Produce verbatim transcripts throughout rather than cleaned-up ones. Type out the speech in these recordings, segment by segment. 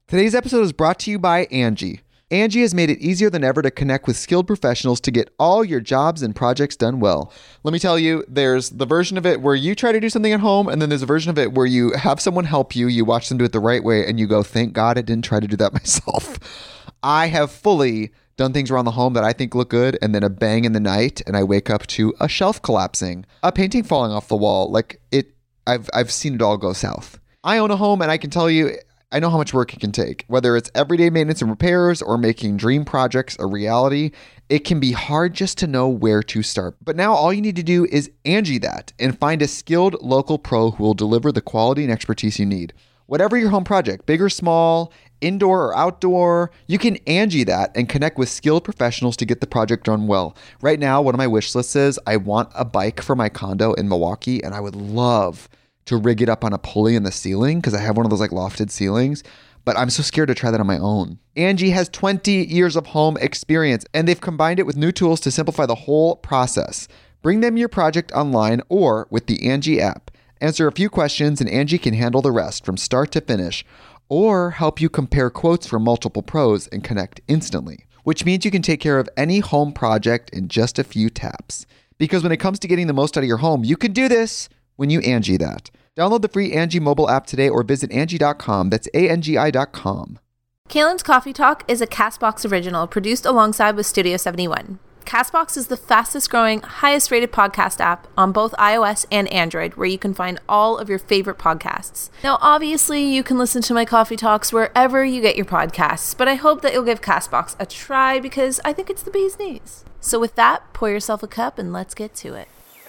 Today's episode is brought to you by Angie. Angie has made it easier than ever to connect with skilled professionals to get all your jobs and projects done well. Let me tell you, there's the version of it where you try to do something at home, and then there's a version of it where you have someone help you, you watch them do it the right way, and you go, thank God I didn't try to do that myself. I have fully done things around the home that I think look good, and then a bang in the night, and I wake up to a shelf collapsing, a painting falling off the wall. Like it, I've I've seen it all go south. I own a home, and I can tell you, I know how much work it can take. Whether it's everyday maintenance and repairs or making dream projects a reality, it can be hard just to know where to start. But now all you need to do is Angie that and find a skilled local pro who will deliver the quality and expertise you need. Whatever your home project, big or small, indoor or outdoor, you can Angie that and connect with skilled professionals to get the project done well. Right now, one of my wish lists is I want a bike for my condo in Milwaukee, and I would love to rig it up on a pulley in the ceiling because I have one of those like lofted ceilings, but I'm so scared to try that on my own. Angie has twenty years of home experience, and they've combined it with new tools to simplify the whole process. Bring them your project online or with the Angie app. Answer a few questions and Angie can handle the rest from start to finish, or help you compare quotes from multiple pros and connect instantly, which means you can take care of any home project in just a few taps. Because when it comes to getting the most out of your home, you can do this when you Angie that. Download the free Angie mobile app today or visit Angie dot com. That's A N G I dot com. Kaylin's Coffee Talk is a CastBox original produced alongside with Studio seventy-one. CastBox is the fastest growing, highest rated podcast app on both iOS and Android, where you can find all of your favorite podcasts. Now, obviously, you can listen to my Coffee Talks wherever you get your podcasts, but I hope that you'll give CastBox a try because I think it's the bee's knees. So with that, pour yourself a cup and let's get to it.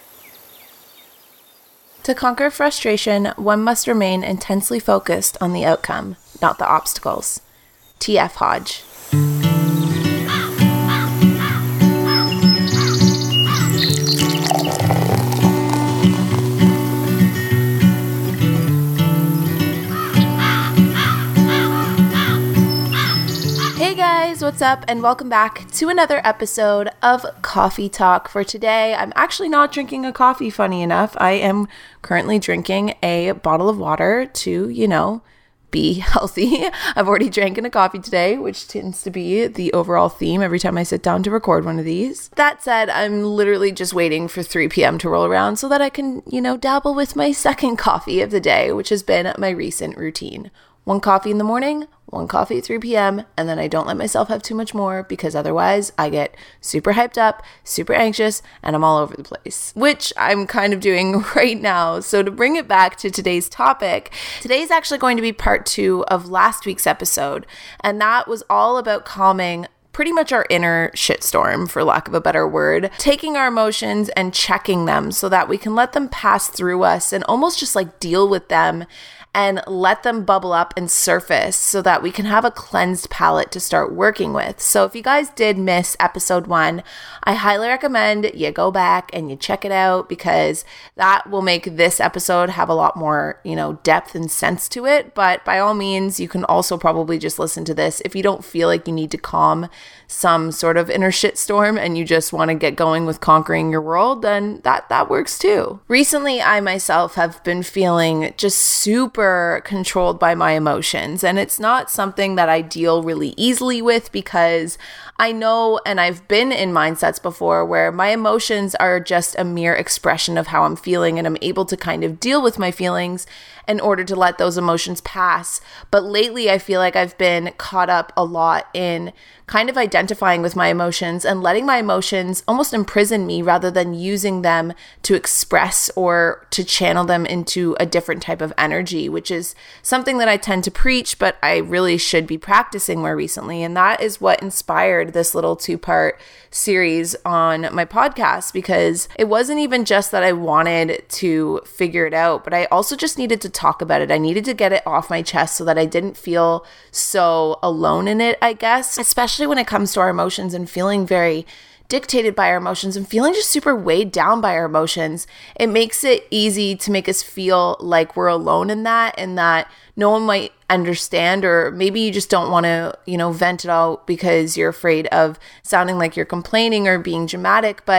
To conquer frustration, one must remain intensely focused on the outcome, not the obstacles. T F Hodge. Hey guys, what's up? And welcome back to another episode of Coffee Talk. For today, I'm actually not drinking a coffee, funny enough. I am currently drinking a bottle of water to, you know, be healthy. I've already drank in a coffee today, which tends to be the overall theme every time I sit down to record one of these. That said, I'm literally just waiting for three p.m. to roll around so that I can, you know, dabble with my second coffee of the day, which has been my recent routine. One coffee in the morning, one coffee at three p.m., and then I don't let myself have too much more because otherwise I get super hyped up, super anxious, and I'm all over the place, which I'm kind of doing right now. So to bring it back to today's topic, today's actually going to be part two of last week's episode, and that was all about calming pretty much our inner shitstorm, for lack of a better word, taking our emotions and checking them so that we can let them pass through us and almost just like deal with them and let them bubble up and surface so that we can have a cleansed palette to start working with. So if you guys did miss episode one, I highly recommend you go back and you check it out because that will make this episode have a lot more, you know, depth and sense to it. But by all means, you can also probably just listen to this if you don't feel like you need to calm some sort of inner shitstorm and you just want to get going with conquering your world, then that, that works too. Recently, I myself have been feeling just super controlled by my emotions, and it's not something that I deal really easily with because I know, and I've been in mindsets before where my emotions are just a mere expression of how I'm feeling, and I'm able to kind of deal with my feelings in order to let those emotions pass. But lately, I feel like I've been caught up a lot in kind of identifying with my emotions and letting my emotions almost imprison me rather than using them to express or to channel them into a different type of energy, which is something that I tend to preach, but I really should be practicing more recently. And that is what inspired this little two-part series on my podcast, because it wasn't even just that I wanted to figure it out, but I also just needed to talk about it. I needed to get it off my chest so that I didn't feel so alone in it, I guess, especially when it comes to our emotions and feeling very dictated by our emotions and feeling just super weighed down by our emotions. It makes it easy to make us feel like we're alone in that and that no one might understand, or maybe you just don't want to, you know, vent it out because you're afraid of sounding like you're complaining or being dramatic. But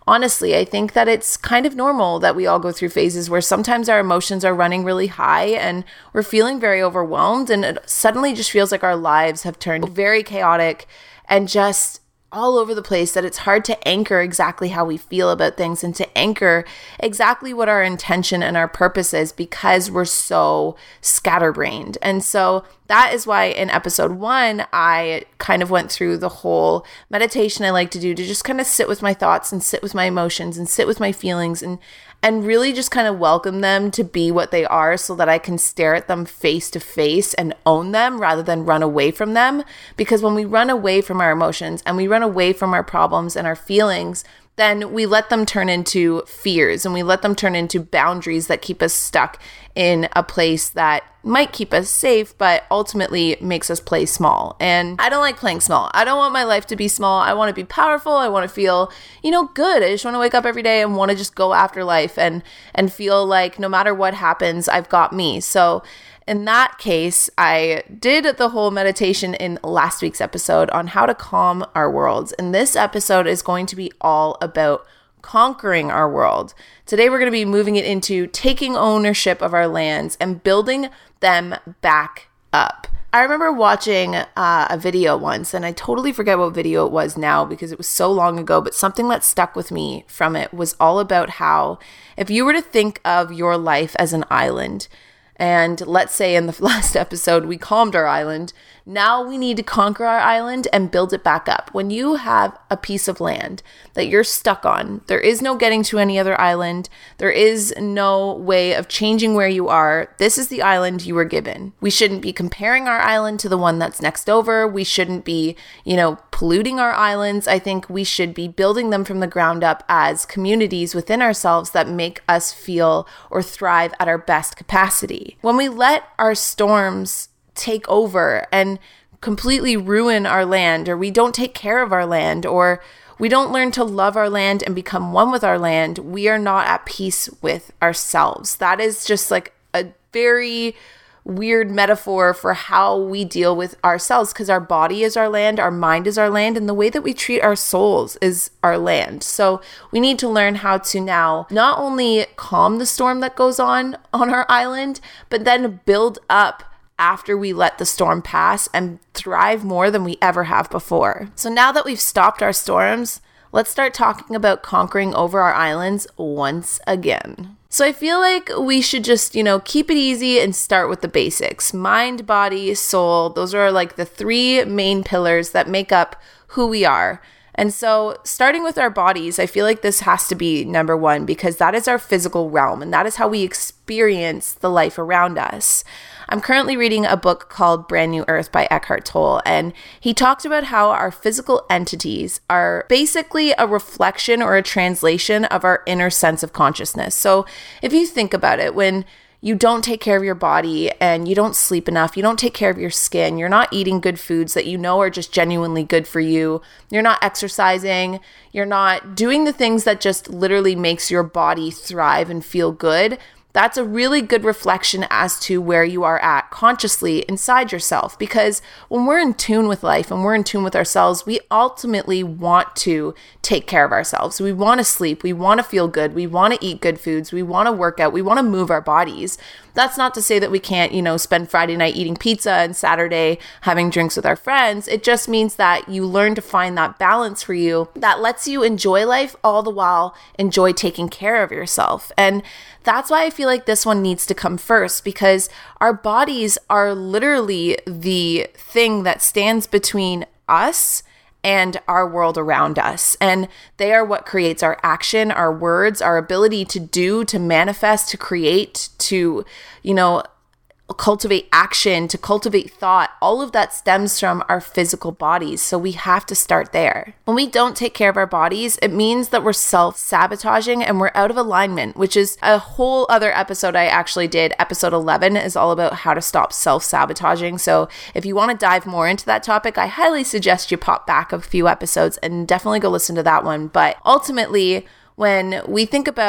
honestly, I think that it's kind of normal that we all go through phases where sometimes our emotions are running really high and we're feeling very overwhelmed, and it suddenly just feels like our lives have turned very chaotic and just all over the place, that it's hard to anchor exactly how we feel about things and to anchor exactly what our intention and our purpose is, because we're so scatterbrained. And so that is why in episode one, I kind of went through the whole meditation I like to do to just kind of sit with my thoughts and sit with my emotions and sit with my feelings and and really just kind of welcome them to be what they are, so that I can stare at them face to face and own them rather than run away from them. Because when we run away from our emotions and we run away from our problems and our feelings, then we let them turn into fears and we let them turn into boundaries that keep us stuck in a place that might keep us safe, but ultimately makes us play small. And I don't like playing small. I don't want my life to be small. I want to be powerful. I want to feel, you know, good. I just want to wake up every day and want to just go after life and and feel like no matter what happens, I've got me. So in that case, I did the whole meditation in last week's episode on how to calm our worlds. And this episode is going to be all about conquering our world. Today, we're going to be moving it into taking ownership of our lands and building them back up. I remember watching uh, a video once, and I totally forget what video it was now because it was so long ago, but something that stuck with me from it was all about how if you were to think of your life as an island, and let's say in the last episode, we calmed our island. Now we need to conquer our island and build it back up. When you have a piece of land that you're stuck on, there is no getting to any other island. There is no way of changing where you are. This is the island you were given. We shouldn't be comparing our island to the one that's next over. We shouldn't be, you know, polluting our islands. I think we should be building them from the ground up as communities within ourselves that make us feel or thrive at our best capacity. When we let our storms take over and completely ruin our land, or we don't take care of our land, or we don't learn to love our land and become one with our land, we are not at peace with ourselves. That is just like a very weird metaphor for how we deal with ourselves, because our body is our land, our mind is our land, and the way that we treat our souls is our land. So we need to learn how to now not only calm the storm that goes on on our island, but then build up after we let the storm pass and thrive more than we ever have before. So now that we've stopped our storms, let's start talking about conquering over our islands once again. So I feel like we should just, you know, keep it easy and start with the basics. Mind, body, soul, those are like the three main pillars that make up who we are. And so starting with our bodies, I feel like this has to be number one, because that is our physical realm and that is how we experience the life around us. I'm currently reading a book called Brand New Earth by Eckhart Tolle, and he talked about how our physical entities are basically a reflection or a translation of our inner sense of consciousness. So if you think about it, when you don't take care of your body and you don't sleep enough, you don't take care of your skin, you're not eating good foods that you know are just genuinely good for you, you're not exercising, you're not doing the things that just literally makes your body thrive and feel good, that's a really good reflection as to where you are at consciously inside yourself. Because when we're in tune with life and we're in tune with ourselves, we ultimately want to take care of ourselves. We want to sleep. We want to feel good. We want to eat good foods. We want to work out. We want to move our bodies. That's not to say that we can't, you know, spend Friday night eating pizza and Saturday having drinks with our friends. It just means that you learn to find that balance for you that lets you enjoy life all the while enjoy taking care of yourself. And that's why I feel like this one needs to come first, because our bodies are literally the thing that stands between us and our world around us. And they are what creates our action, our words, our ability to do, to manifest, to create, to, you know, cultivate action, to cultivate thought. All of that stems from our physical bodies. So we have to start there. When we don't take care of our bodies, it means that we're self-sabotaging and we're out of alignment, which is a whole other episode I actually did. Episode eleven is all about how to stop self-sabotaging. So if you want to dive more into that topic, I highly suggest you pop back a few episodes and definitely go listen to that one. But ultimately, when we think about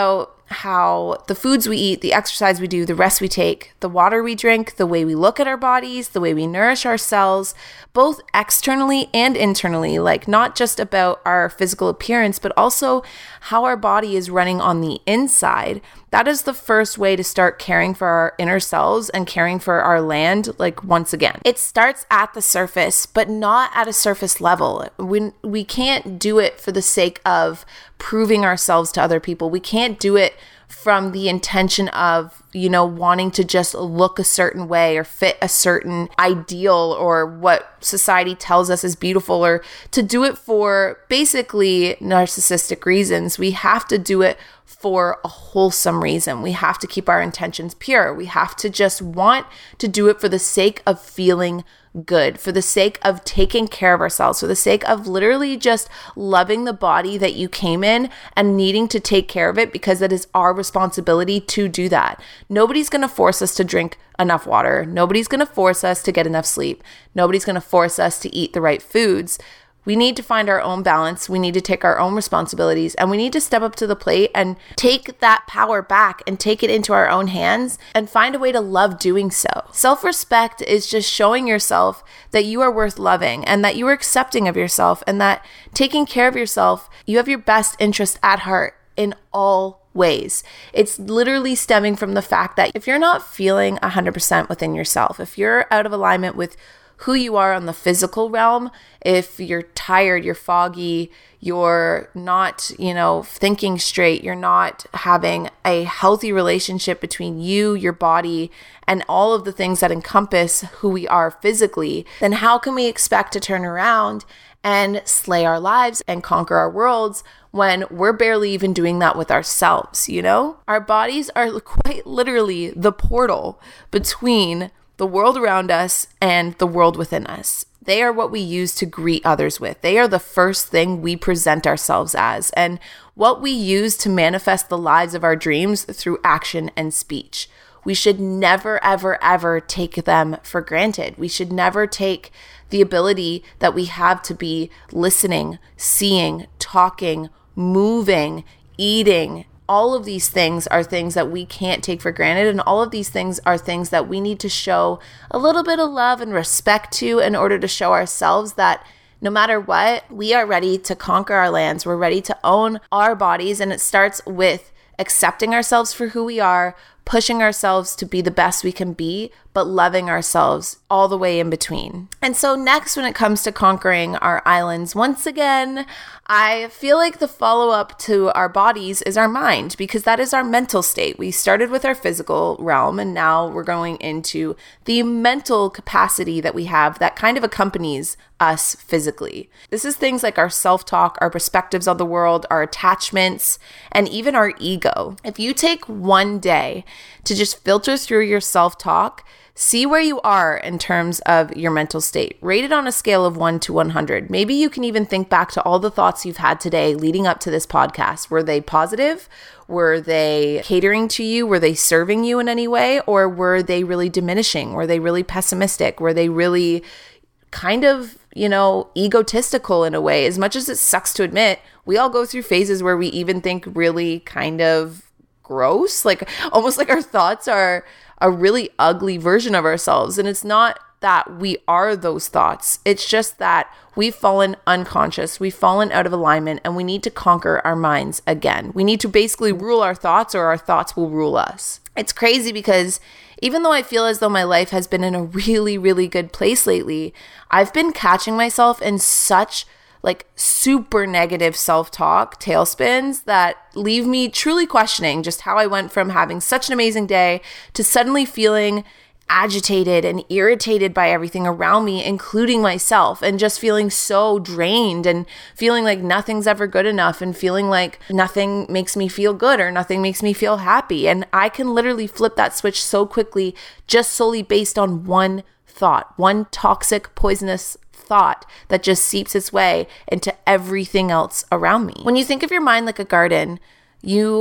how the foods we eat, the exercise we do, the rest we take, the water we drink, the way we look at our bodies, the way we nourish ourselves, both externally and internally, like not just about our physical appearance, but also how our body is running on the inside. That is the first way to start caring for our inner selves and caring for our land, like once again. It starts at the surface, but not at a surface level. We, we can't do it for the sake of proving ourselves to other people. We can't do it from the intention of, you know, wanting to just look a certain way or fit a certain ideal or what society tells us is beautiful, or to do it for basically narcissistic reasons. We have to do it for a wholesome reason. We have to keep our intentions pure. We have to just want to do it for the sake of feeling good, for the sake of taking care of ourselves, for the sake of literally just loving the body that you came in and needing to take care of it, because it is our responsibility to do that. Nobody's going to force us to drink enough water. Nobody's going to force us to get enough sleep. Nobody's going to force us to eat the right foods. We need to find our own balance. We need to take our own responsibilities, and we need to step up to the plate and take that power back and take it into our own hands and find a way to love doing so. Self-respect is just showing yourself that you are worth loving and that you are accepting of yourself, and that taking care of yourself, you have your best interest at heart in all ways. It's literally stemming from the fact that if you're not feeling one hundred percent within yourself, if you're out of alignment with who you are on the physical realm, if you're tired, you're foggy, you're not, you know, thinking straight, you're not having a healthy relationship between you, your body, and all of the things that encompass who we are physically, then how can we expect to turn around and slay our lives and conquer our worlds when we're barely even doing that with ourselves, you know? Our bodies are quite literally the portal between the world around us and the world within us. They are what we use to greet others with. They are the first thing we present ourselves as, and what we use to manifest the lives of our dreams through action and speech. We should never, ever, ever take them for granted. We should never take the ability that we have to be listening, seeing, talking, moving, eating. All of these things are things that we can't take for granted, and all of these things are things that we need to show a little bit of love and respect to in order to show ourselves that no matter what, we are ready to conquer our lands. We're ready to own our bodies, and it starts with accepting ourselves for who we are, pushing ourselves to be the best we can be, but loving ourselves all the way in between. And so next, when it comes to conquering our islands, once again, I feel like the follow-up to our bodies is our mind, because that is our mental state. We started with our physical realm, and now we're going into the mental capacity that we have that kind of accompanies us physically. This is things like our self-talk, our perspectives on the world, our attachments, and even our ego. If you take one day to just filter through your self-talk, see where you are in terms of your mental state. Rate it on a scale of one to one hundred. Maybe you can even think back to all the thoughts you've had today leading up to this podcast. Were they positive? Were they catering to you? Were they serving you in any way? Or were they really diminishing? Were they really pessimistic? Were they really kind of, you know, egotistical in a way? As much as it sucks to admit, we all go through phases where we even think really kind of gross, like almost like our thoughts are a really ugly version of ourselves. And it's not that we are those thoughts. It's just that we've fallen unconscious. We've fallen out of alignment, and we need to conquer our minds again. We need to basically rule our thoughts, or our thoughts will rule us. It's crazy because even though I feel as though my life has been in a really, really good place lately, I've been catching myself in such like super negative self-talk tailspins that leave me truly questioning just how I went from having such an amazing day to suddenly feeling agitated and irritated by everything around me, including myself, and just feeling so drained and feeling like nothing's ever good enough and feeling like nothing makes me feel good or nothing makes me feel happy. And I can literally flip that switch so quickly just solely based on one thought, one toxic, poisonous thought that just seeps its way into everything else around me. When you think of your mind like a garden, you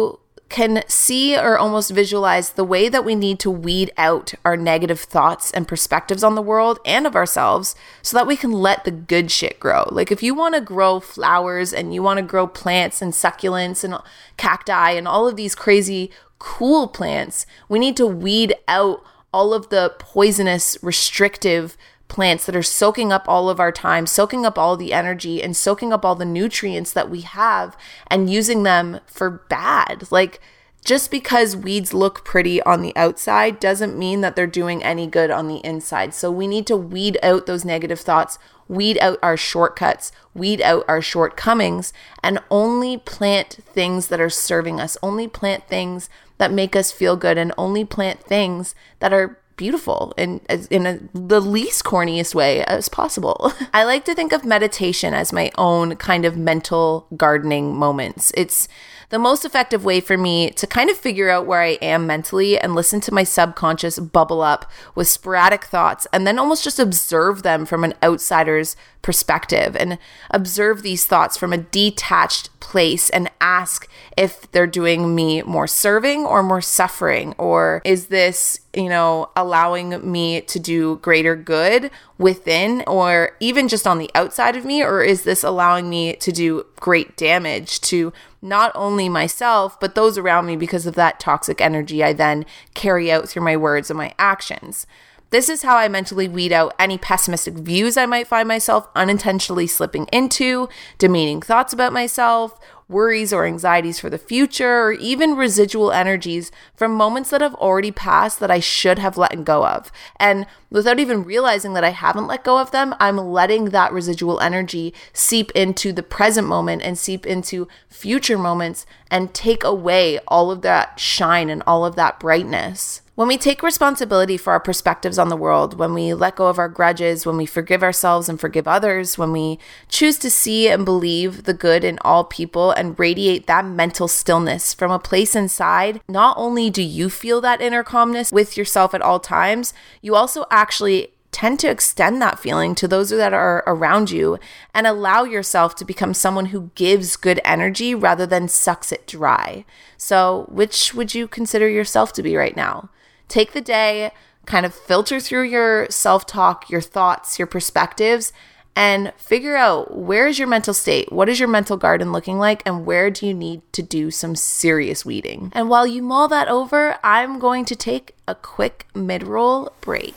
can see or almost visualize the way that we need to weed out our negative thoughts and perspectives on the world and of ourselves so that we can let the good shit grow. Like if you want to grow flowers and you want to grow plants and succulents and cacti and all of these crazy cool plants, we need to weed out all of the poisonous, restrictive plants that are soaking up all of our time, soaking up all the energy, and soaking up all the nutrients that we have and using them for bad. Like, just because weeds look pretty on the outside doesn't mean that they're doing any good on the inside. So we need to weed out those negative thoughts, weed out our shortcuts, weed out our shortcomings, and only plant things that are serving us, only plant things that make us feel good, and only plant things that are beautiful and in a, the least corniest way as possible. I like to think of meditation as my own kind of mental gardening moments. It's the most effective way for me to kind of figure out where I am mentally and listen to my subconscious bubble up with sporadic thoughts and then almost just observe them from an outsider's perspective and observe these thoughts from a detached place and ask if they're doing me more serving or more suffering, or is this, you know, allowing me to do greater good within or even just on the outside of me, or is this allowing me to do great damage to not only myself, but those around me because of that toxic energy I then carry out through my words and my actions. This is how I mentally weed out any pessimistic views I might find myself unintentionally slipping into, demeaning thoughts about myself, worries or anxieties for the future, or even residual energies from moments that have already passed that I should have let go of. And without even realizing that I haven't let go of them, I'm letting that residual energy seep into the present moment and seep into future moments and take away all of that shine and all of that brightness. When we take responsibility for our perspectives on the world, when we let go of our grudges, when we forgive ourselves and forgive others, when we choose to see and believe the good in all people and radiate that mental stillness from a place inside, not only do you feel that inner calmness with yourself at all times, you also actually tend to extend that feeling to those that are around you and allow yourself to become someone who gives good energy rather than sucks it dry. So, which would you consider yourself to be right now? Take the day, kind of filter through your self-talk, your thoughts, your perspectives, and figure out where is your mental state, what is your mental garden looking like, and where do you need to do some serious weeding. And while you mull that over, I'm going to take a quick mid-roll break.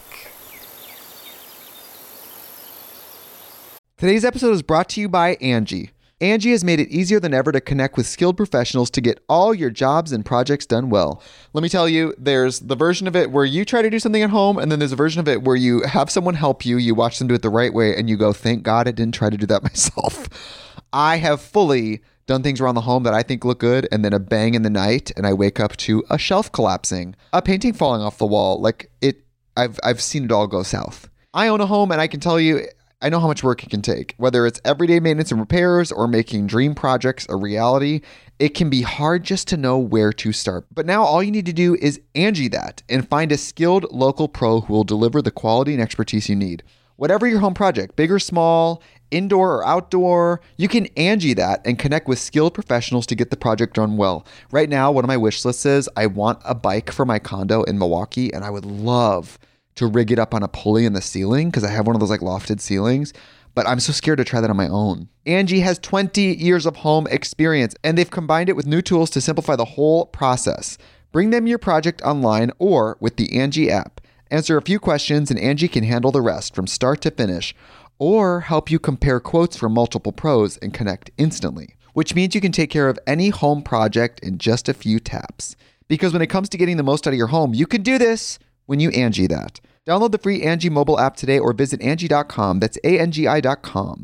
Today's episode is brought to you by Angie. Angie has made it easier than ever to connect with skilled professionals to get all your jobs and projects done well. Let me tell you, there's the version of it where you try to do something at home, and then there's a version of it where you have someone help you, you watch them do it the right way, and you go, thank God I didn't try to do that myself. I have fully done things around the home that I think look good, and then a bang in the night, and I wake up to a shelf collapsing, a painting falling off the wall. Like, it, I've I've seen it all go south. I own a home, and I can tell you, I know how much work it can take. Whether it's everyday maintenance and repairs or making dream projects a reality, it can be hard just to know where to start. But now all you need to do is Angie that and find a skilled local pro who will deliver the quality and expertise you need. Whatever your home project, big or small, indoor or outdoor, you can Angie that and connect with skilled professionals to get the project done well. Right now, one of my wish lists is I want a bike for my condo in Milwaukee, and I would love to rig it up on a pulley in the ceiling because I have one of those like lofted ceilings, but I'm so scared to try that on my own. Angie has twenty years of home experience, and they've combined it with new tools to simplify the whole process. Bring them your project online or with the Angie app. Answer a few questions and Angie can handle the rest from start to finish, or help you compare quotes from multiple pros and connect instantly, which means you can take care of any home project in just a few taps. Because when it comes to getting the most out of your home, you can do this when you Angie that. Download the free Angie mobile app today or visit Angie dot com. That's A N G I dot com.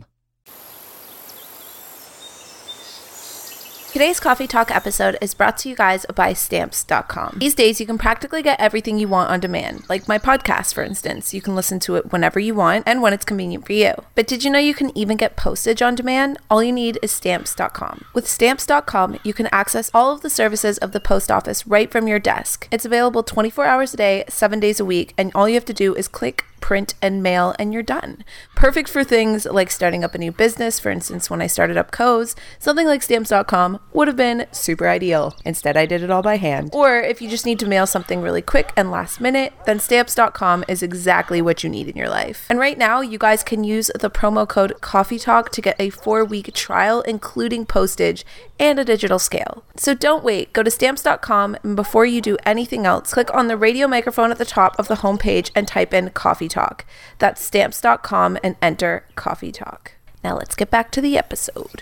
Today's Coffee Talk episode is brought to you guys by Stamps dot com. These days, you can practically get everything you want on demand, like my podcast, for instance. You can listen to it whenever you want and when it's convenient for you. But did you know you can even get postage on demand? All you need is Stamps dot com. With Stamps dot com, you can access all of the services of the post office right from your desk. It's available twenty-four hours a day, seven days a week, and all you have to do is click print and mail, and you're done. Perfect for things like starting up a new business. For instance, when I started up Co's, something like stamps dot com would have been super ideal. Instead, I did it all by hand. Or if you just need to mail something really quick and last minute, then stamps dot com is exactly what you need in your life. And right now, you guys can use the promo code Coffee Talk to get a four-week trial, including postage and a digital scale. So don't wait. Go to stamps dot com, and before you do anything else, click on the radio microphone at the top of the homepage and type in Coffee Talk. That's stamps dot com and enter Coffee Talk. Now let's get back to the episode.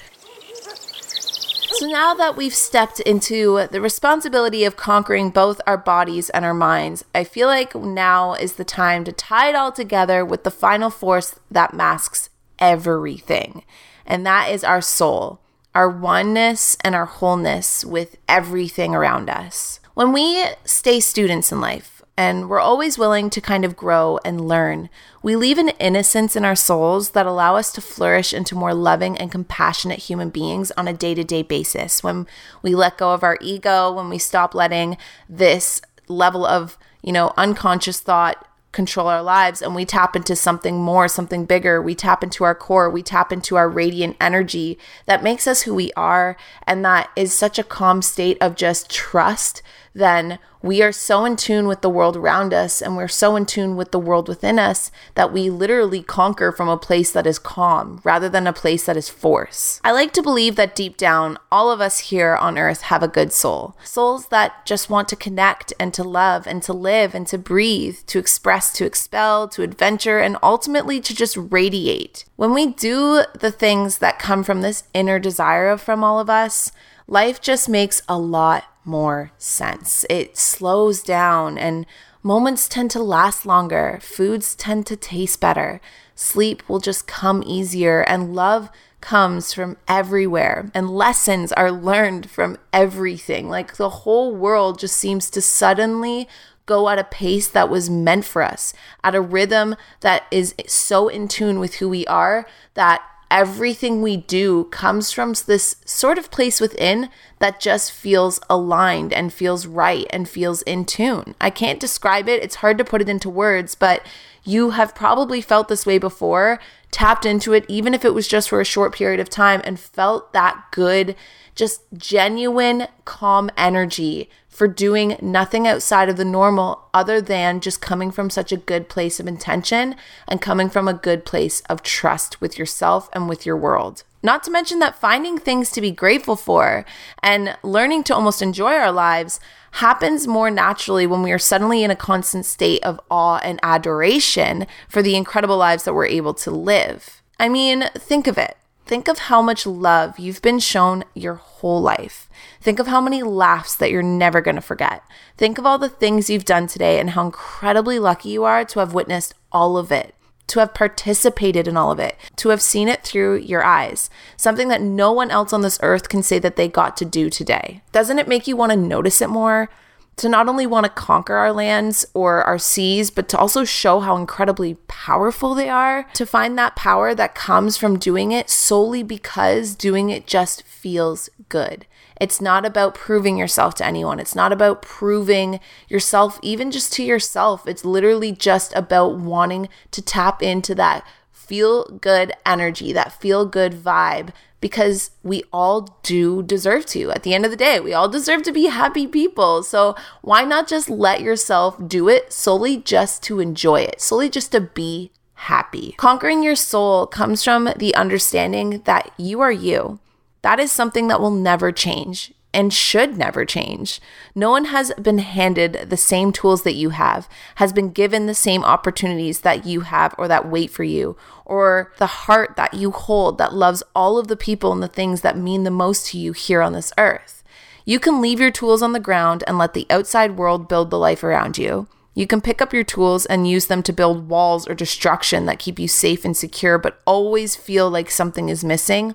So now that we've stepped into the responsibility of conquering both our bodies and our minds, I feel like now is the time to tie it all together with the final force that masks everything. And that is our soul, our oneness and our wholeness with everything around us. When we stay students in life, and we're always willing to kind of grow and learn, we leave an innocence in our souls that allow us to flourish into more loving and compassionate human beings on a day-to-day basis. When we let go of our ego, when we stop letting this level of, you know, unconscious thought control our lives, and we tap into something more, something bigger, we tap into our core, we tap into our radiant energy that makes us who we are, and that is such a calm state of just trust, then we are so in tune with the world around us, and we're so in tune with the world within us that we literally conquer from a place that is calm rather than a place that is force. I like to believe that deep down, all of us here on earth have a good soul. Souls that just want to connect and to love and to live and to breathe, to express, to expel, to adventure, and ultimately to just radiate. When we do the things that come from this inner desire from all of us, life just makes a lot more sense. It slows down and moments tend to last longer. Foods tend to taste better. Sleep will just come easier, and love comes from everywhere, and lessons are learned from everything. Like the whole world just seems to suddenly go at a pace that was meant for us, at a rhythm that is so in tune with who we are that everything we do comes from this sort of place within that just feels aligned and feels right and feels in tune. I can't describe it. It's hard to put it into words, but you have probably felt this way before, tapped into it, even if it was just for a short period of time, and felt that good, just genuine, calm energy for doing nothing outside of the normal other than just coming from such a good place of intention and coming from a good place of trust with yourself and with your world. Not to mention that finding things to be grateful for and learning to almost enjoy our lives happens more naturally when we are suddenly in a constant state of awe and adoration for the incredible lives that we're able to live. I mean, think of it. Think of how much love you've been shown your whole life. Think of how many laughs that you're never going to forget. Think of all the things you've done today and how incredibly lucky you are to have witnessed all of it, to have participated in all of it, to have seen it through your eyes, something that no one else on this earth can say that they got to do today. Doesn't it make you want to notice it more? To not only want to conquer our lands or our seas, but to also show how incredibly powerful they are, to find that power that comes from doing it solely because doing it just feels good. It's not about proving yourself to anyone. It's not about proving yourself even just to yourself. It's literally just about wanting to tap into that feel good energy, that feel good vibe, because we all do deserve to. At the end of the day, we all deserve to be happy people. So why not just let yourself do it solely just to enjoy it, solely just to be happy? Conquering your soul comes from the understanding that you are you. That is something that will never change and should never change. No one has been handed the same tools that you have, has been given the same opportunities that you have or that wait for you, or the heart that you hold that loves all of the people and the things that mean the most to you here on this earth. You can leave your tools on the ground and let the outside world build the life around you. You can pick up your tools and use them to build walls or destruction that keep you safe and secure, but always feel like something is missing.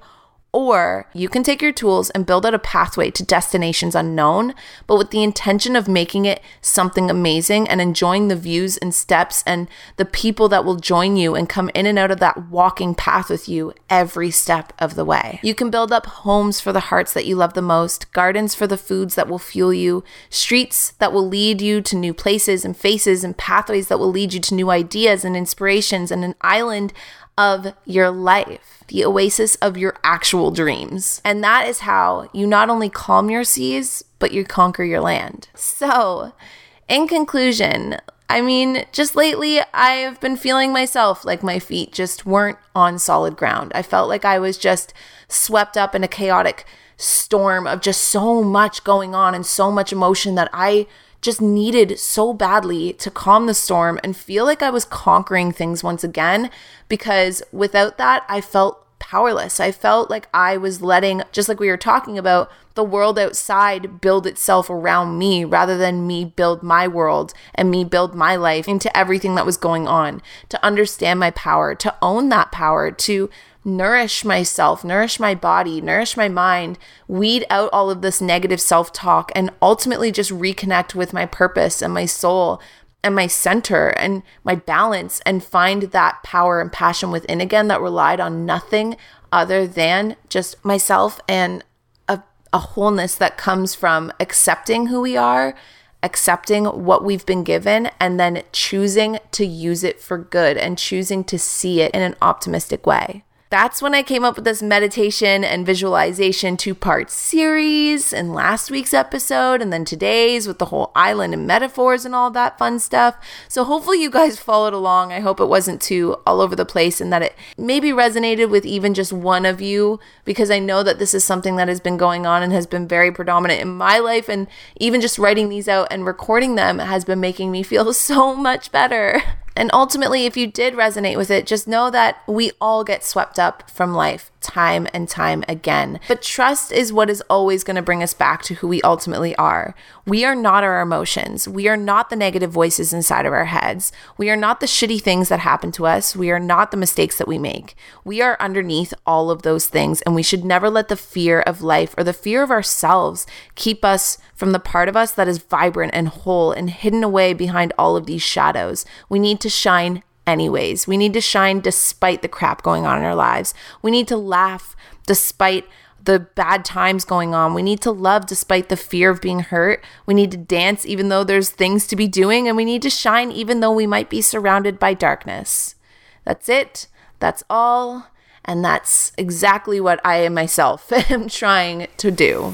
Or you can take your tools and build out a pathway to destinations unknown, but with the intention of making it something amazing and enjoying the views and steps and the people that will join you and come in and out of that walking path with you every step of the way. You can build up homes for the hearts that you love the most, gardens for the foods that will fuel you, streets that will lead you to new places and faces, and pathways that will lead you to new ideas and inspirations, and an island of your life, the oasis of your actual dreams. And that is how you not only calm your seas, but you conquer your land. So, in conclusion, I mean, just lately, I've been feeling myself like my feet just weren't on solid ground. I felt like I was just swept up in a chaotic storm of just so much going on and so much emotion that I just needed so badly to calm the storm and feel like I was conquering things once again, because without that, I felt powerless. I felt like I was letting, just like we were talking about, the world outside build itself around me rather than me build my world and me build my life into everything that was going on, to understand my power, to own that power, to nourish myself, nourish my body, nourish my mind, weed out all of this negative self-talk, and ultimately just reconnect with my purpose and my soul and my center and my balance, and find that power and passion within again that relied on nothing other than just myself and a, a wholeness that comes from accepting who we are, accepting what we've been given, and then choosing to use it for good and choosing to see it in an optimistic way. That's when I came up with this meditation and visualization two-part series in last week's episode, and then today's with the whole island and metaphors and all that fun stuff. So hopefully you guys followed along. I hope it wasn't too all over the place and that it maybe resonated with even just one of you, because I know that this is something that has been going on and has been very predominant in my life, and even just writing these out and recording them has been making me feel so much better. And ultimately, if you did resonate with it, just know that we all get swept up from life time and time again. But trust is what is always going to bring us back to who we ultimately are. We are not our emotions. We are not the negative voices inside of our heads. We are not the shitty things that happen to us. We are not the mistakes that we make. We are underneath all of those things, and we should never let the fear of life or the fear of ourselves keep us from the part of us that is vibrant and whole and hidden away behind all of these shadows. We need to shine anyways. We need to shine despite the crap going on in our lives. We need to laugh despite the bad times going on. We need to love despite the fear of being hurt. We need to dance even though there's things to be doing, and we need to shine even though we might be surrounded by darkness. That's it. That's all. And that's exactly what I myself am trying to do.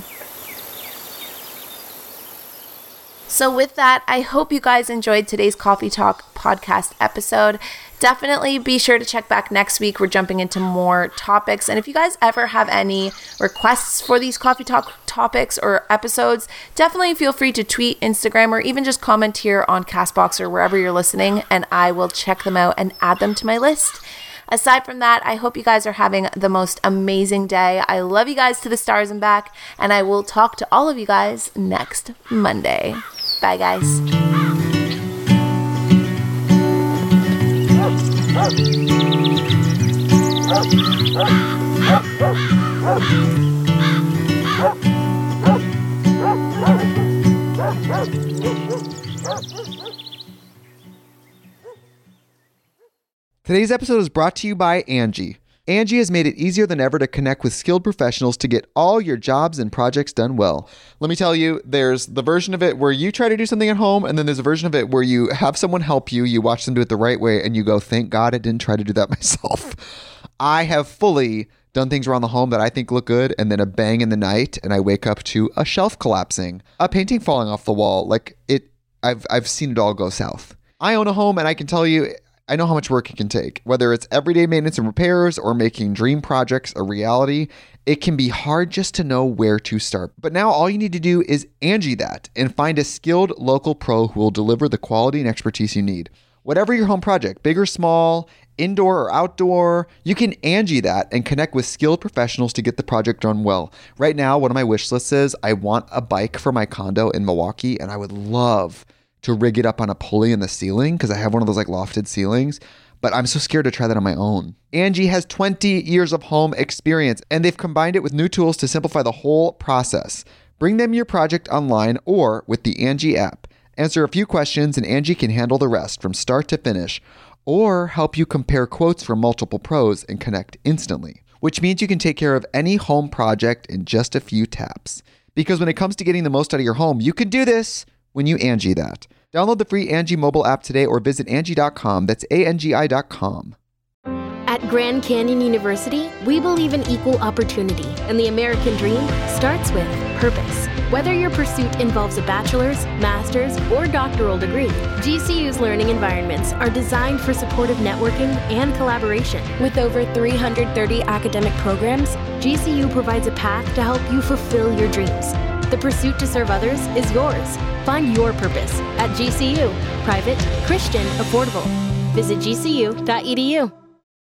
So with that, I hope you guys enjoyed today's Coffee Talk podcast episode. Definitely be sure to check back next week. We're jumping into more topics. And if you guys ever have any requests for these Coffee Talk topics or episodes, definitely feel free to tweet, Instagram, or even just comment here on CastBox or wherever you're listening, and I will check them out and add them to my list. Aside from that, I hope you guys are having the most amazing day. I love you guys to the stars and back, and I will talk to all of you guys next Monday. Bye, guys. Today's episode is brought to you by Angie. Angie has made it easier than ever to connect with skilled professionals to get all your jobs and projects done well. Let me tell you, there's the version of it where you try to do something at home, and then there's a version of it where you have someone help you, you watch them do it the right way, and you go, thank God I didn't try to do that myself. I have fully done things around the home that I think look good, and then a bang in the night, and I wake up to a shelf collapsing, a painting falling off the wall. Like it, I've I've seen it all go south. I own a home, and I can tell you, I know how much work it can take. Whether it's everyday maintenance and repairs or making dream projects a reality, it can be hard just to know where to start. But now all you need to do is Angie that and find a skilled local pro who will deliver the quality and expertise you need. Whatever your home project, big or small, indoor or outdoor, you can Angie that and connect with skilled professionals to get the project done well. Right now, one of my wish lists is I want a bike for my condo in Milwaukee, and I would love to rig it up on a pulley in the ceiling because I have one of those like lofted ceilings. but I'm so scared to try that on my own. Angie has twenty years of home experience, and they've combined it with new tools to simplify the whole process. Bring them your project online or with the Angie app. Answer a few questions and Angie can handle the rest from start to finish, or help you compare quotes from multiple pros and connect instantly, which means you can take care of any home project in just a few taps. Because when it comes to getting the most out of your home, you can do this when you Angie that. Download the free Angie mobile app today or visit Angie dot com. That's A N G I dot com. At Grand Canyon University, we believe in equal opportunity, and the American dream starts with purpose. Whether your pursuit involves a bachelor's, master's, or doctoral degree, G C U's learning environments are designed for supportive networking and collaboration. With over three hundred thirty academic programs, G C U provides a path to help you fulfill your dreams. The pursuit to serve others is yours. Find your purpose at G C U. Private, Christian, affordable. Visit G C U dot E D U.